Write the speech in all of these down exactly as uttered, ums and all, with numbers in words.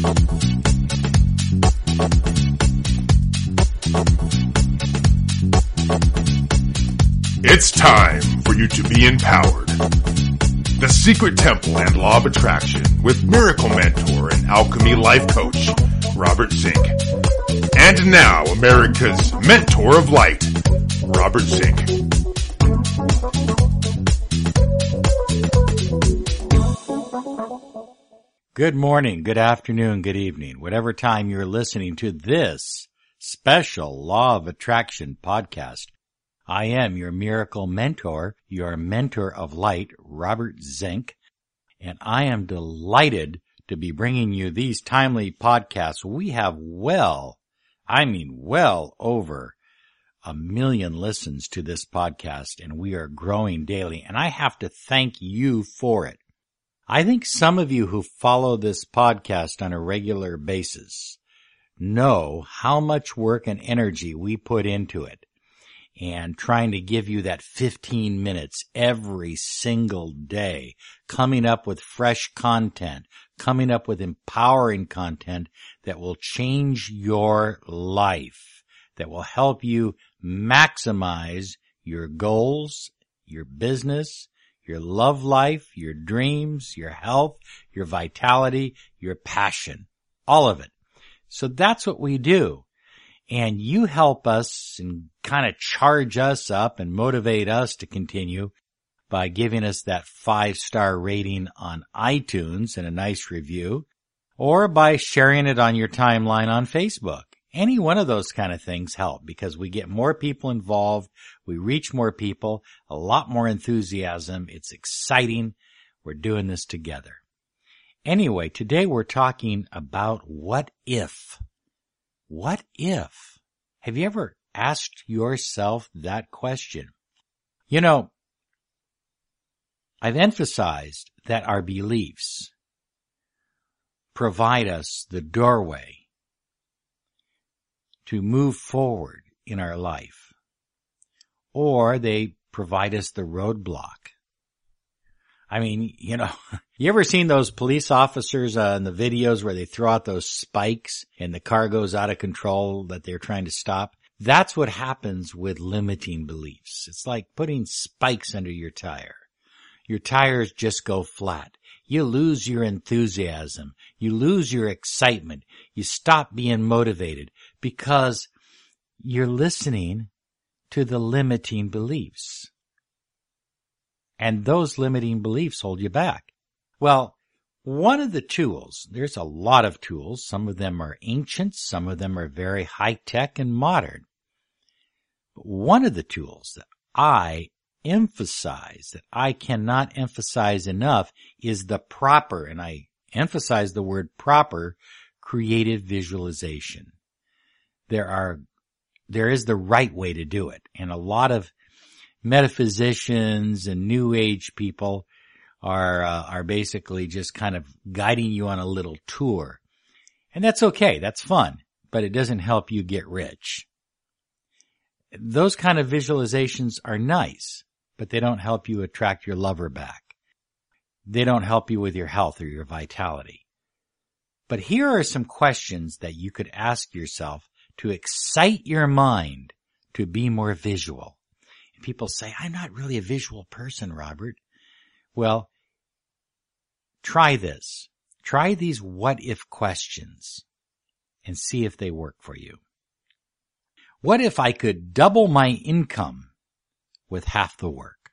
It's time for you to be empowered. The Secret Temple and Law of Attraction with Miracle Mentor and Alchemy Life Coach, Robert Zink. And now, America's Mentor of Light, Robert Zink. Good morning, good afternoon, good evening, whatever time you're listening to this special Law of Attraction podcast. I am your miracle mentor, your mentor of light, Robert Zink, and I am delighted to be bringing you these timely podcasts. We have well, I mean well over a million listens to this podcast, and we are growing daily, and I have to thank you for it. I think some of you who follow this podcast on a regular basis know how much work and energy we put into it. And trying to give you that fifteen minutes every single day, coming up with fresh content, coming up with empowering content that will change your life, that will help you maximize your goals, your business, your love life, your dreams, your health, your vitality, your passion, all of it. So that's what we do. And you help us and kind of charge us up and motivate us to continue by giving us that five-star rating on iTunes and a nice review, or by sharing it on your timeline on Facebook. Any one of those kind of things help because we get more people involved, we reach more people, a lot more enthusiasm. It's exciting. We're doing this together. Anyway, today we're talking about what if. What if? Have you ever asked yourself that question? You know, I've emphasized that our beliefs provide us the doorway to move forward in our life, or they provide us the roadblock. I mean, you know, you ever seen those police officers uh, in the videos where they throw out those spikes and the car goes out of control that they're trying to stop? That's what happens with limiting beliefs. It's like putting spikes under your tire. Your tires just go flat. You lose your enthusiasm. You lose your excitement. You stop being motivated because you're listening to the limiting beliefs. And those limiting beliefs hold you back. Well, one of the tools, there's a lot of tools. Some of them are ancient. Some of them are very high-tech and modern. But one of the tools that I emphasize, that I cannot emphasize enough, is the proper, and I emphasize the word proper, creative visualization. There are, there is the right way to do it. And a lot of metaphysicians and new age people are uh, are basically just kind of guiding you on a little tour. And that's okay. That's fun, but it doesn't help you get rich. Those kind of visualizations are nice, but they don't help you attract your lover back. They don't help you with your health or your vitality. But here are some questions that you could ask yourself to excite your mind to be more visual. People say, I'm not really a visual person, Robert. Well, try this. Try these what-if questions and see if they work for you. What if I could double my income with half the work?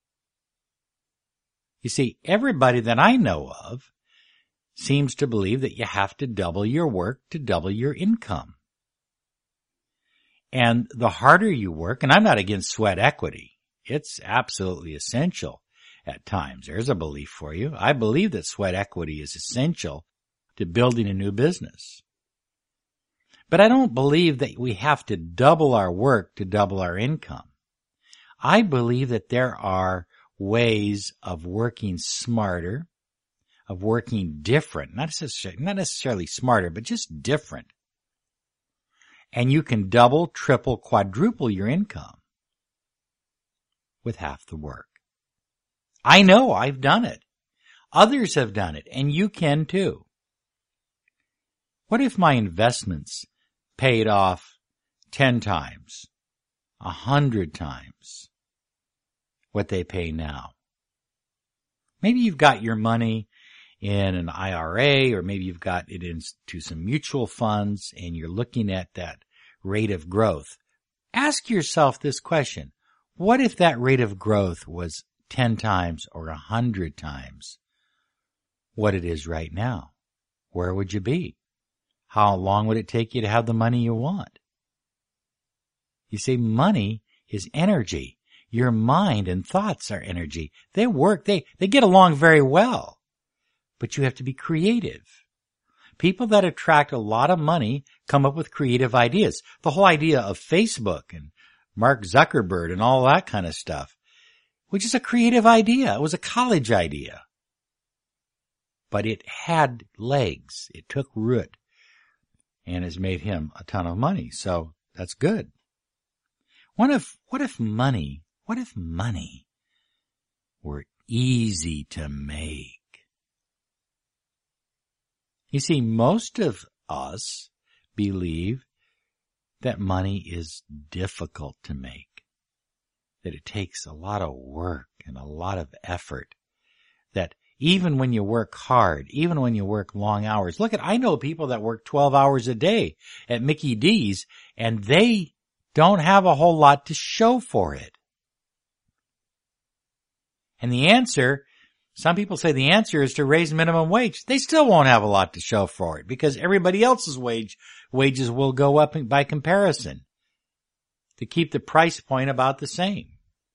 You see, everybody that I know of seems to believe that you have to double your work to double your income. And the harder you work, and I'm not against sweat equity, it's absolutely essential at times. There's a belief for you. I believe that sweat equity is essential to building a new business. But I don't believe that we have to double our work to double our income. I believe that there are ways of working smarter, of working different, not necessarily, not necessarily smarter, but just different. And you can double, triple, quadruple your income with half the work. I know I've done it. Others have done it, and you can too. What if my investments paid off ten times, a hundred times what they pay now? Maybe you've got your money in an I R A, or maybe you've got it into some mutual funds and you're looking at that rate of growth. Ask yourself this question. What if that rate of growth was ten times or a hundred times what it is right now? Where would you be? How long would it take you to have the money you want? You see, money is energy. Your mind and thoughts are energy. They work, they, they get along very well. But you have to be creative. People that attract a lot of money come up with creative ideas. The whole idea of Facebook and Mark Zuckerberg and all that kind of stuff, which is a creative idea. It was a college idea. But it had legs. It took root and has made him a ton of money. So that's good. What if, what if money, what if money were easy to make? You see, most of us believe that money is difficult to make, that it takes a lot of work and a lot of effort, that even when you work hard, even when you work long hours, look at, I know people that work twelve hours a day at Mickey D's and they don't have a whole lot to show for it. And the answer, some people say the answer is to raise minimum wage. They still won't have a lot to show for it because everybody else's wage, wages will go up by comparison to keep the price point about the same.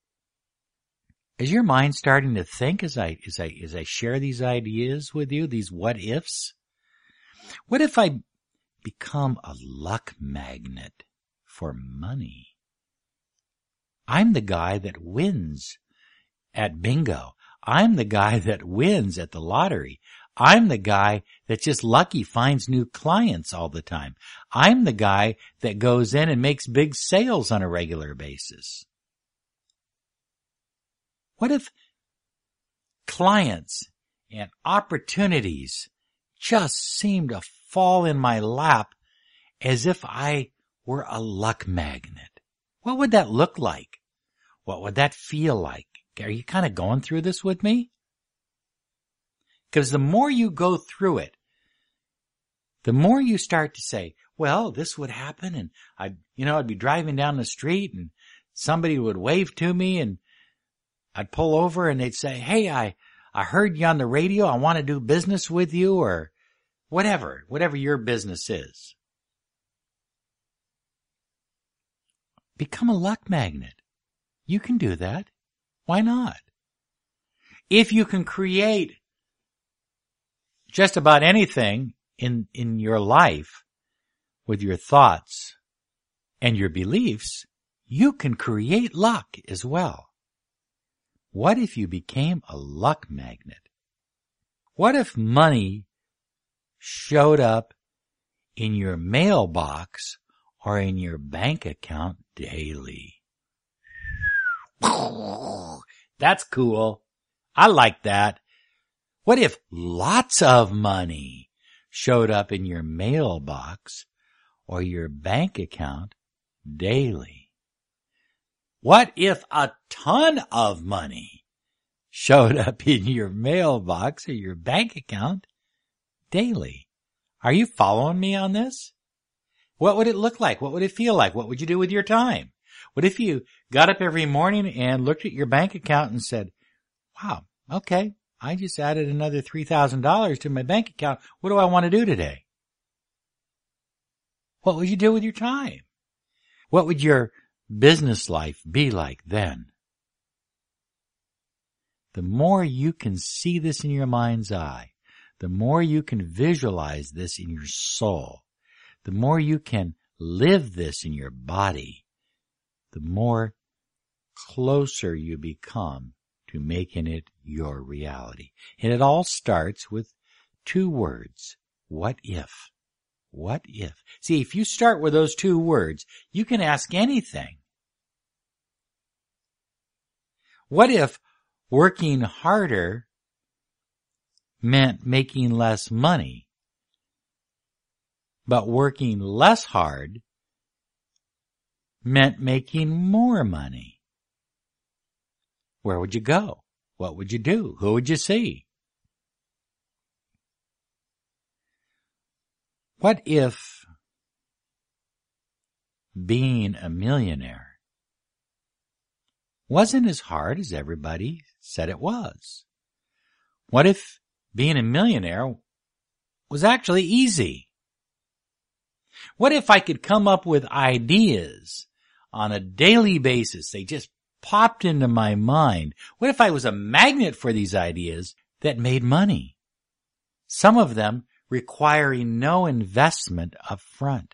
Is your mind starting to think as I, as I, as I share these ideas with you, these what ifs? What if I become a luck magnet for money? I'm the guy that wins at bingo. I'm the guy that wins at the lottery. I'm the guy that just lucky finds new clients all the time. I'm the guy that goes in and makes big sales on a regular basis. What if clients and opportunities just seem to fall in my lap as if I were a luck magnet? What would that look like? What would that feel like? Are you kind of going through this with me? Because the more you go through it, the more you start to say, well, this would happen and I'd, you know, I'd be driving down the street and somebody would wave to me and I'd pull over and they'd say, hey, I, I heard you on the radio. I want to do business with you, or whatever, whatever your business is. Become a luck magnet. You can do that. Why not? If you can create just about anything in, in your life with your thoughts and your beliefs, you can create luck as well. What if you became a luck magnet? What if money showed up in your mailbox or in your bank account daily? That's cool. I like that. What if lots of money showed up in your mailbox or your bank account daily? What if a ton of money showed up in your mailbox or your bank account daily? Are you following me on this? What would it look like? What would it feel like? What would you do with your time? What if you got up every morning and looked at your bank account and said, wow, okay, I just added another three thousand dollars to my bank account. What do I want to do today? What would you do with your time? What would your business life be like then? The more you can see this in your mind's eye, the more you can visualize this in your soul, the more you can live this in your body, the more closer you become to making it your reality. And it all starts with two words. What if? What if? See, if you start with those two words, you can ask anything. What if working harder meant making less money? but working less hard meant making more money? Where would you go? What would you do? Who would you see? What if being a millionaire wasn't as hard as everybody said it was? What if being a millionaire was actually easy? What if I could come up with ideas on a daily basis? They just popped into my mind. What if I was a magnet for these ideas that made money? Some of them requiring no investment up front.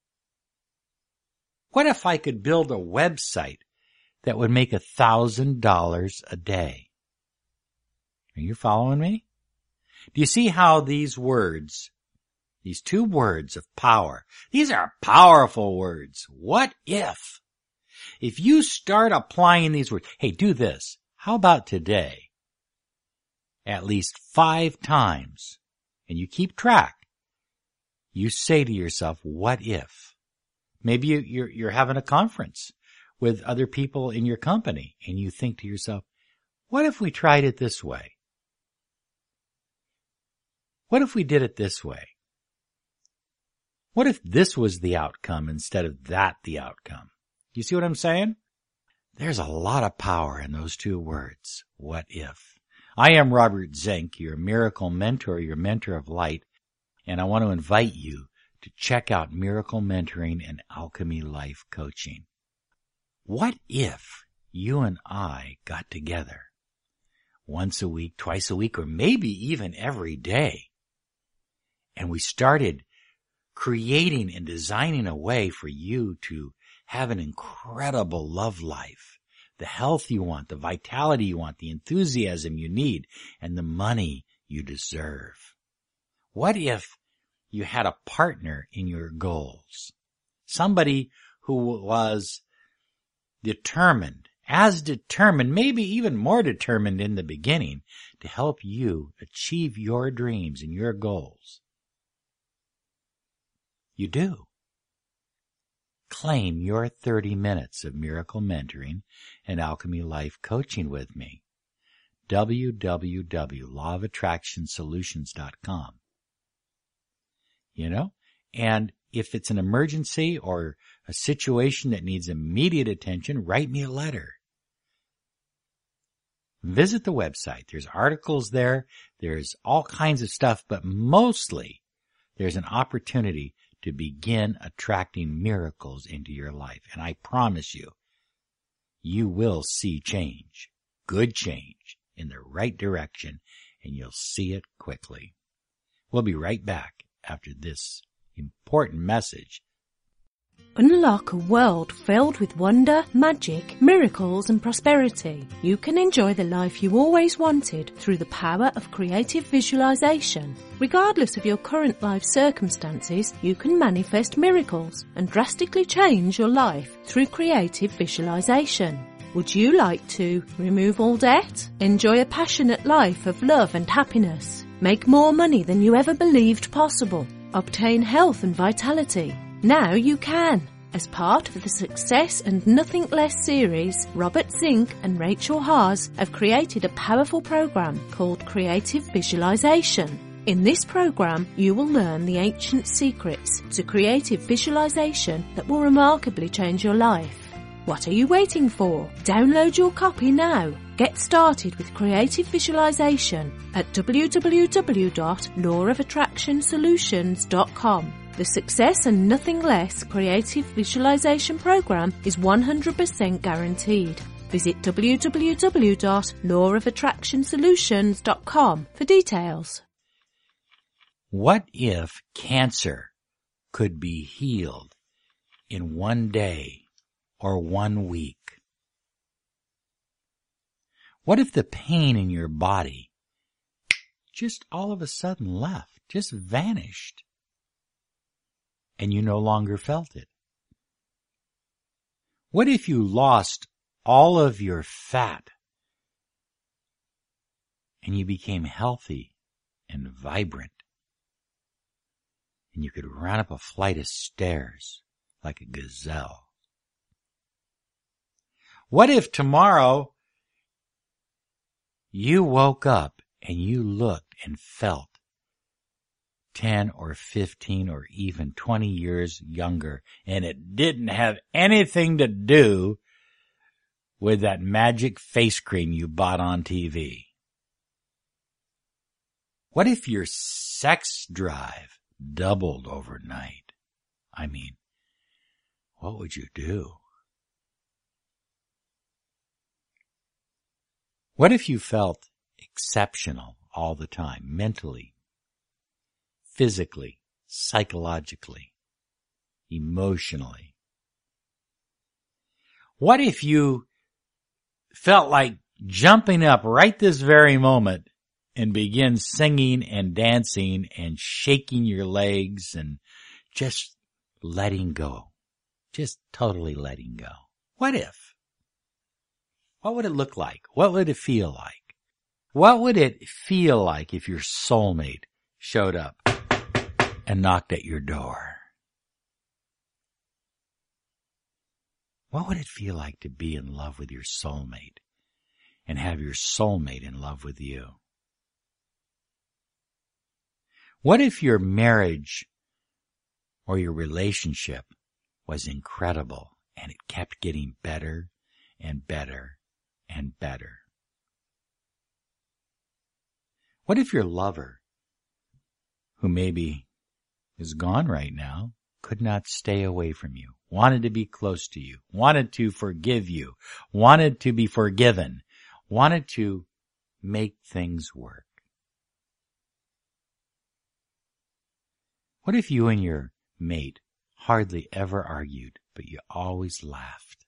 What if I could build a website that would make a thousand dollars a day? Are you following me? Do you see how these words, these two words of power, these are powerful words. What if? If you start applying these words, hey, do this. How about today? At least five times, and you keep track, you say to yourself, what if? Maybe you, you're, you're having a conference with other people in your company, and you think to yourself, what if we tried it this way? What if we did it this way? What if this was the outcome instead of that the outcome? You see what I'm saying? There's a lot of power in those two words, what if. I am Robert Zink, your miracle mentor, your mentor of light, and I want to invite you to check out Miracle Mentoring and Alchemy Life Coaching. What if you and I got together once a week, twice a week, or maybe even every day, and we started creating and designing a way for you to have an incredible love life, the health you want, the vitality you want, the enthusiasm you need, and the money you deserve? What if you had a partner in your goals? Somebody who was determined, as determined, maybe even more determined in the beginning, to help you achieve your dreams and your goals. You do. Claim your thirty minutes of miracle mentoring and alchemy life coaching with me. w w w dot law of attraction solutions dot com. You know, and if it's an emergency or a situation that needs immediate attention, write me a letter. Visit the website. There's articles there. There's all kinds of stuff, but mostly there's an opportunity to begin attracting miracles into your life. And I promise you, you will see change, good change, in the right direction, and you'll see it quickly. We'll be right back after this important message. Unlock a world filled with wonder, magic, miracles and prosperity. You can enjoy the life you always wanted through the power of creative visualization. Regardless of your current life circumstances, you can manifest miracles and drastically change your life through creative visualization. Would you like to remove all debt? Enjoy a passionate life of love and happiness? Make more money than you ever believed possible? Obtain health and vitality? Now you can. As part of the Success and Nothing Less series, Robert Zink and Rachel Haas have created a powerful program called Creative Visualization. In this program, you will learn the ancient secrets to creative visualization that will remarkably change your life. What are you waiting for? Download your copy now. Get started with creative visualization at w w w dot law of attraction solutions dot com. The Success and Nothing Less creative visualization program is one hundred percent guaranteed. Visit w w w dot law of attraction solutions dot com for details. What if cancer could be healed in one day or one week? What if the pain in your body just all of a sudden left, just vanished, and you no longer felt it? What if you lost all of your fat and you became healthy and vibrant? and you could run up a flight of stairs like a gazelle? What if tomorrow you woke up and you looked and felt ten or fifteen or even twenty years younger, and it didn't have anything to do with that magic face cream you bought on T V? What if your sex drive doubled overnight? I mean, what would you do? What if you felt exceptional all the time, mentally, physically, psychologically, emotionally? What if you felt like jumping up right this very moment and begin singing and dancing and shaking your legs and just letting go, just totally letting go? What if? What would it look like? What would it feel like? What would it feel like if your soulmate showed up and knocked at your door? What would it feel like to be in love with your soulmate and have your soulmate in love with you? What if your marriage or your relationship was incredible and it kept getting better and better and better? What if your lover, who maybe is gone right now, could not stay away from you, wanted to be close to you, wanted to forgive you, wanted to be forgiven, wanted to make things work? What if you and your mate hardly ever argued, but you always laughed?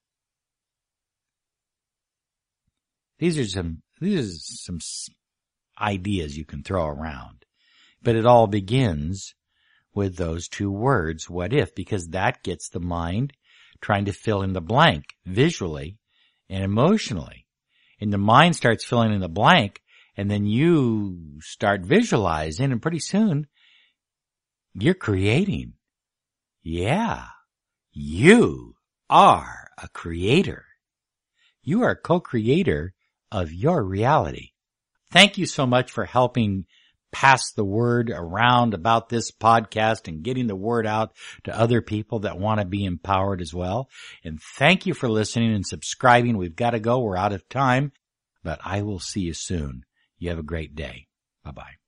These are some, these are some ideas you can throw around, but it all begins with those two words, what if, because that gets the mind trying to fill in the blank visually and emotionally. And the mind starts filling in the blank, and then you start visualizing, and pretty soon you're creating. Yeah, you are a creator. You are a co-creator of your reality. Thank you so much for helping pass the word around about this podcast and getting the word out to other people that want to be empowered as well. And thank you for listening and subscribing. We've got to go. We're out of time, but I will see you soon. You have a great day. Bye-bye.